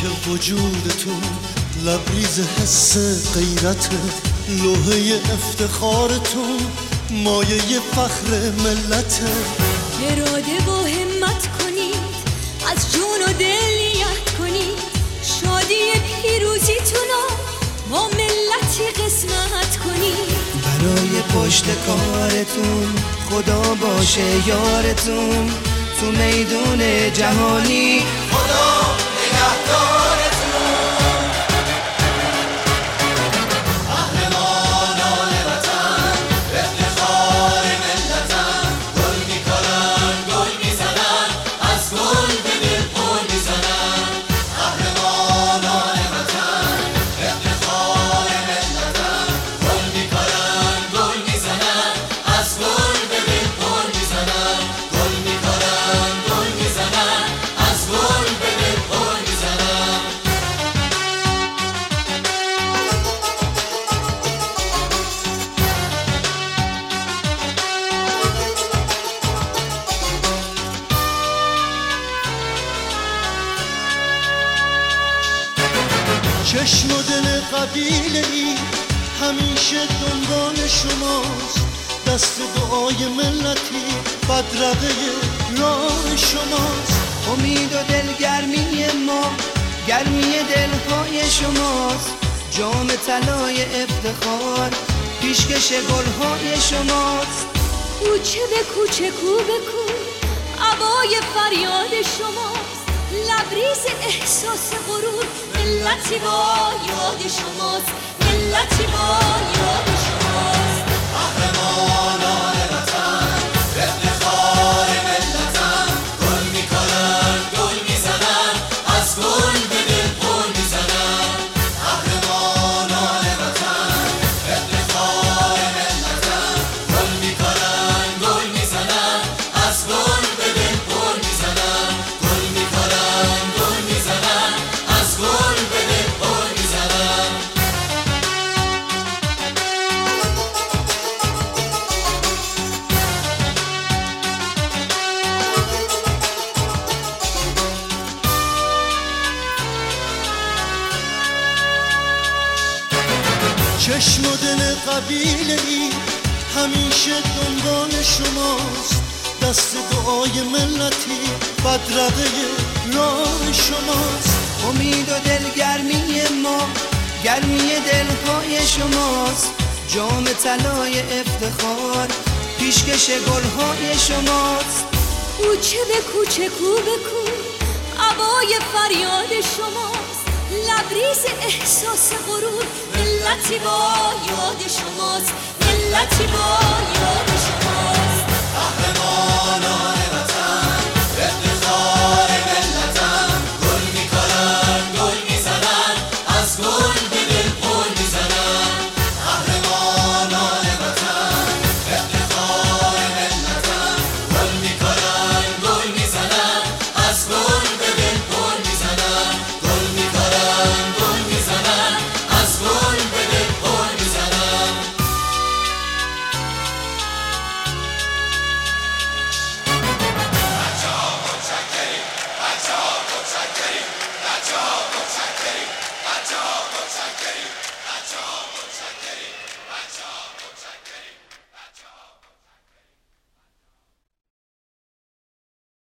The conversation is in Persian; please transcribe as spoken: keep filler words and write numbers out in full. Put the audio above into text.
که وجودتون لبریز حس غیرته، لوحه افتخارتون مایه فخر ملته. اراده و همت کنید، از جون و دل نیت کنید، شادی پیروزیتونو با ملتی قسمت کنید. برای پشت کارتون خدا باشه یارتون، تو میدون جهانی خدا نگهدارتون. قهرمان آل وطن افتخار ملتن، گل میکنن گل میزنن از گل به دل پل میزنن. قهرمان آل وطن افتخار ملتن، گل میکنن گل میزنن از گل به دل پل میزنن. گل میکنن گل میزنن از گل به دل پل میزنن. چشم و دل قبیله ای همیشه دنبال شماست، دست دعای ملتی بدرقه راه شماست. امید و دلگرمی ما گرمی دلهای شماست، جام طلای افتخار پیشکش گلهای شماست. کوچه به کوچه کو به کو هوای فریاد شماست، لبریز احساس غرور ملتی با یاد شماست، ملتی با یاد شماست. قهرمان آل وطن افتخار ملتن، گل میکنن گل میزنن از گل به دل پل میزنن. قهرمان آل وطن افتخار ملتن، گل میکنن گل میزنن از گل به دل پل میزنن. گل میکنن گل میزنن از گل به دل پل میزنن. چشم و دل قبیله ای همیشه دنبال شماست، دست دعای ملتی بدرقه راه شماست. امید و دلگرمی ما گرمی دلهای شماست، جام طلای افتخار پیشکش گلهای شماست. کوچه به کوچه کو به کو هوای فریاد شماست، لبریز احساس غرور ملتی با یاد شماست، ملتی با یاد